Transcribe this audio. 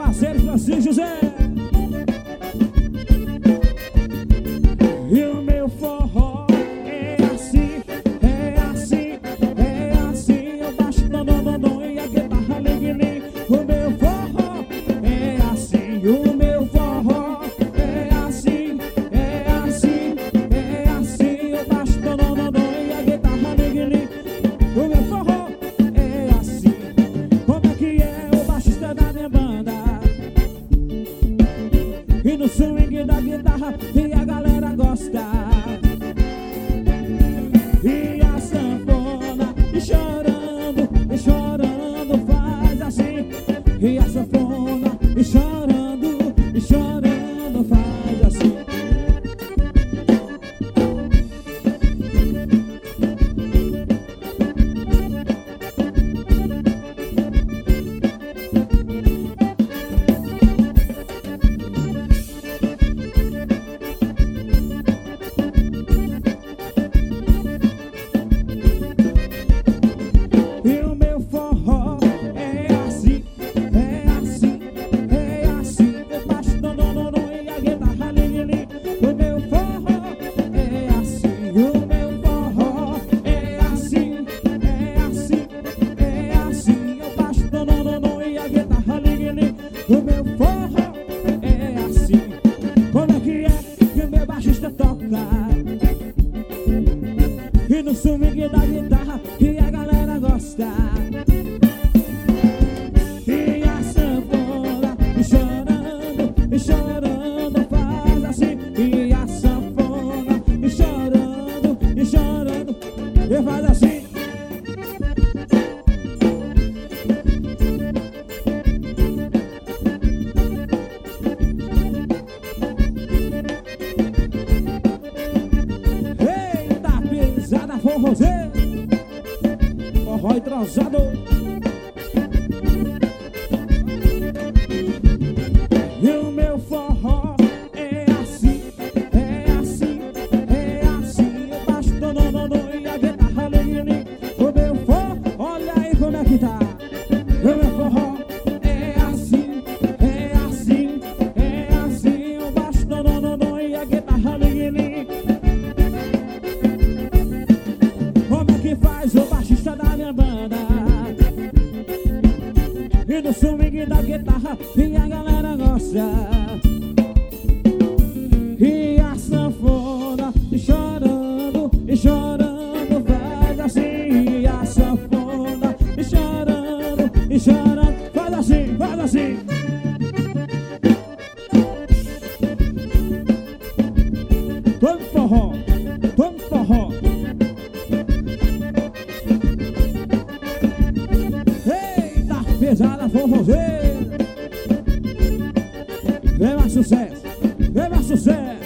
parceiro Francisco José. E o meu forró é assim, é assim, é assim. Eu baixo dom e a guitarra ligue-lhe. O meu forró é assim, o meu forró é assim, é assim, é assim. Eu baixo dom e a guitarra ligue-lhe. O meu forró é assim. Como é que é o baixista da minha banda? E no swing da guitarra e a galera gosta. E a sanfona e chorando faz assim. E a sanfona e chorando faz assim. E o meu forró é assim, é assim, é assim. Eu baixo dom e a guitarra ligue-lhe. O meu forró é assim, o meu forró é assim, é assim, é assim. Eu baixo dom e a guitarra ligue-lhe. O meu forró é assim. Como é que o meu baixista toca? E no swing da guitarra e a galera gosta. E a sanfona e chorando faz assim. E a sanfona e chorando e faz assim. Eita, pisada forrozeira, forró entrosado. E o meu forró é assim, é assim, é assim. Eu baixo dom e a guitarra ligue-lhe. O meu forró, olha aí como é que tá. O meu forró é assim, é assim, é assim. Eu baixo dom e a guitarra ligue-lhe. Como é que faz o baixista da minha banda? E no swing da guitarra e a galera gosta. E a sanfona e chorando faz assim. E a sanfona e chorando faz assim, faz assim. Todo forró, todo forró. Eita, pesada forrozeira. Vem mais sucesso, vem mais sucesso.